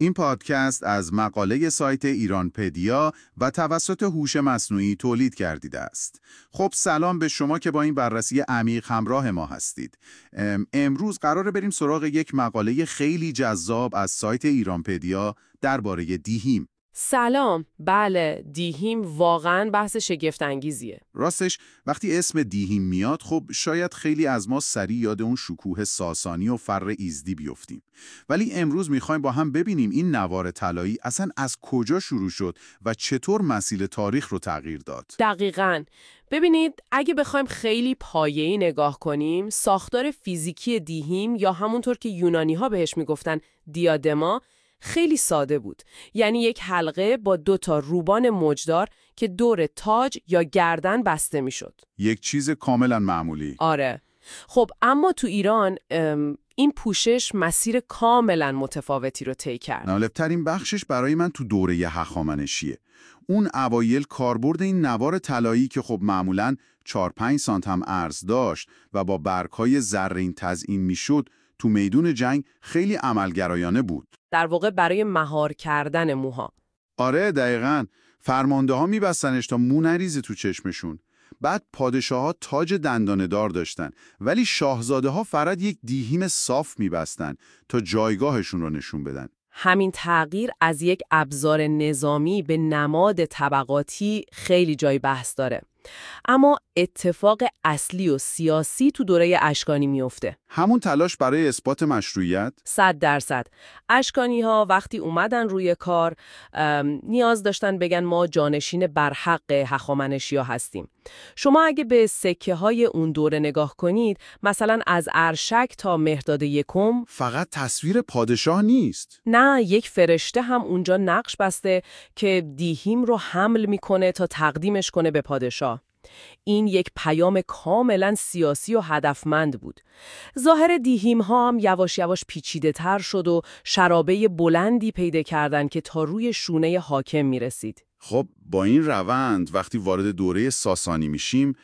این پادکست از مقاله سایت ایرانپدیا و توسط هوش مصنوعی تولید گردیده است. خب سلام به شما که با این بررسی عمیق همراه ما هستید. امروز قراره بریم سراغ یک مقاله خیلی جذاب از سایت ایرانپدیا درباره دیهیم. سلام. بله، دیهیم واقعاً بحث شگفت انگیزیه. راستش وقتی اسم دیهیم میاد خب شاید خیلی از ما سریع یاد اون شکوه ساسانی و فر ایزدی بیفتیم. ولی امروز میخوایم با هم ببینیم این نوار طلایی اصلا از کجا شروع شد و چطور مسیر تاریخ رو تغییر داد. دقیقاً. ببینید، اگه بخوایم خیلی پایه‌ای نگاه کنیم، ساختار فیزیکی دیهیم یا همونطور که یونانی‌ها بهش میگفتن دیادما خیلی ساده بود. یعنی یک حلقه با 2 روبان موجدار که دور تاج یا گردن بسته میشد. یک چیز کاملا معمولی. آره. خب اما تو ایران این پوشش مسیر کاملا متفاوتی رو طی کرد. جالب‌ترین بخشش برای من تو دوره هخامنشیه. اون اوایل کاربرد این نوار طلایی که خب معمولاً 4-5 سانت هم عرض داشت و با برگ‌های زرین تزیین میشد، تو میدون جنگ خیلی عملگرایانه بود. در واقع برای مهار کردن موها. آره دقیقاً. فرمانده ها میبستنش تا مو نریزه تو چشمشون. بعد پادشاه ها تاج دندانه‌دار داشتن ولی شاهزاده ها فقط یک دیهیم صاف میبستن تا جایگاهشون رو نشون بدن. همین تغییر از یک ابزار نظامی به نماد طبقاتی خیلی جای بحث داره. اما اتفاق اصلی و سیاسی تو دوره اشکانی میفته. همون تلاش برای اثبات مشروعیت؟ 100%. اشکانی‌ها وقتی اومدن روی کار نیاز داشتن بگن ما جانشین برحق هخامنشی‌ها هستیم. شما اگه به سکه‌های اون دوره نگاه کنید، مثلا از ارشک تا مهرداد یکم، فقط تصویر پادشاه نیست. نه، یک فرشته هم اونجا نقش بسته که دیهیم رو حمل میکنه تا تقدیمش کنه به پادشاه. این یک پیام کاملا سیاسی و هدفمند بود. ظاهر دیهیم ها هم یواش یواش پیچیده تر شد و شرابه بلندی پیدا کردن که تا روی شونه حاکم میرسید. خب با این روند وقتی وارد دوره ساسانی میشیم،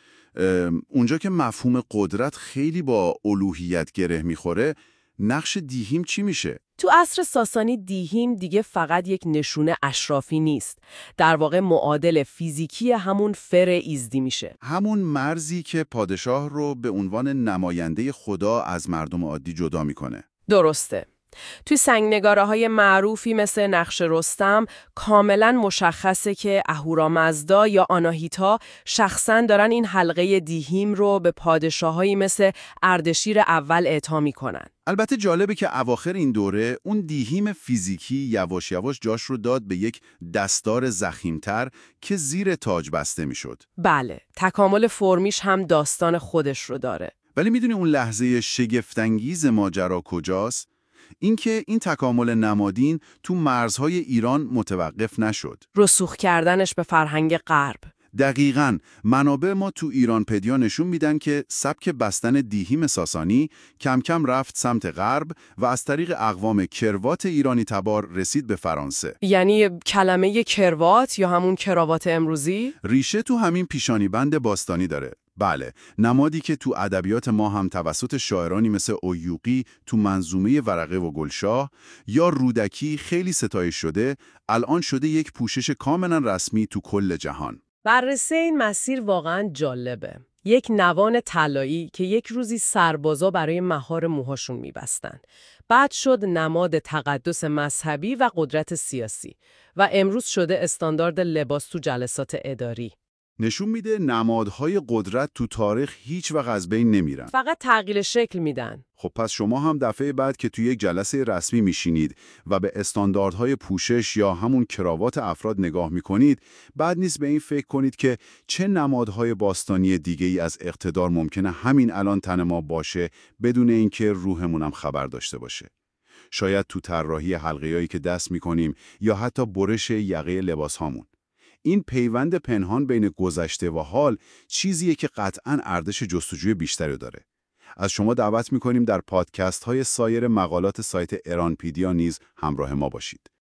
اونجا که مفهوم قدرت خیلی با الوهیت گره میخوره، نقش دیهیم چی میشه؟ تو عصر ساسانی دیهیم دیگه فقط یک نشونه اشرافی نیست. در واقع معادل فیزیکی همون فر ایزدی میشه. همون مرزی که پادشاه رو به عنوان نماینده خدا از مردم عادی جدا میکنه. درسته. توی سنگنگاره‌های معروفی مثل نقش رستم کاملا مشخصه که اهورامزدا یا آناهیتا شخصاً دارن این حلقه دیهیم رو به پادشاهایی مثل اردشیر اول اعطا میکنن. البته جالبه که اواخر این دوره اون دیهیم فیزیکی یواش یواش جاش رو داد به یک دستار ضخیم‌تر که زیر تاج بسته میشد. بله، تکامل فرمیش هم داستان خودش رو داره. ولی میدونی اون لحظه شگفت‌انگیز ماجرا کجاست؟ اینکه این تکامل نمادین تو مرزهای ایران متوقف نشد. رسوخ کردنش به فرهنگ غرب. دقیقاً. منابع ما تو ایرانپدیا نشون میدن که سبک بستن دیهیم ساسانی کم کم رفت سمت غرب و از طریق اقوام کروات ایرانی تبار رسید به فرانسه. یعنی کلمه کروات یا همون کراوات امروزی؟ ریشه تو همین پیشانی بند باستانی داره. بله، نمادی که تو ادبیات ما هم توسط شاعرانی مثل اویوقی تو منظومه ورقه و گلشاه یا رودکی خیلی ستایش شده، الان شده یک پوشش کاملا رسمی تو کل جهان. بررسی این مسیر واقعا جالبه. یک نوان طلایی که یک روزی سربازا برای مهار موهاشون میبستن. بعد شد نماد تقدس مذهبی و قدرت سیاسی و امروز شده استاندارد لباس تو جلسات اداری. نشون میده نمادهای قدرت تو تاریخ هیچ وقت از بین نمیرن. فقط تغییر شکل میدن. خب پس شما هم دفعه بعد که توی یک جلسه رسمی میشینید و به استانداردهای پوشش یا همون کراوات افراد نگاه میکنید، بعد نیست به این فکر کنید که چه نمادهای باستانی دیگه‌ای از اقتدار ممکنه همین الان تن ما باشه بدون اینکه روحمون هم خبر داشته باشه. شاید تو طراحی حلقه‌ای که دست میکنیم یا حتی برش یقه لباسهامون. این پیوند پنهان بین گذشته و حال چیزیه که قطعاً ارزش جستجوی بیشتری داره. از شما دعوت می‌کنیم در پادکست‌های سایر مقالات سایت ایرانپدیا نیز همراه ما باشید.